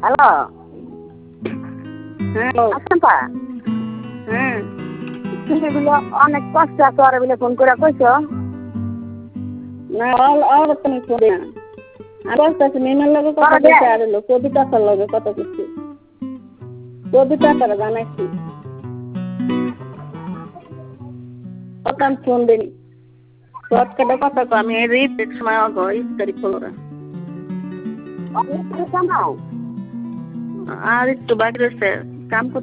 Hello, hello. আচ্ছা হ্যাঁ। তুমি বলে অনেক কষ্ট আছে ওরা বলে ফোন করে কইছ। না আর তুমি ফোনে না। আর বলতেছি মেমের লগে কত কিছু আর হলো কবিতা তার লগে কত কিছু কবিতা তারা জানাইছি কত আমি ফোন দিই শর্টকাটে কথা কো আমি এই রিট সময় আগে ইফতারি করলাম অনেক জানাও। আর একটু বাকি রয়েছে কাম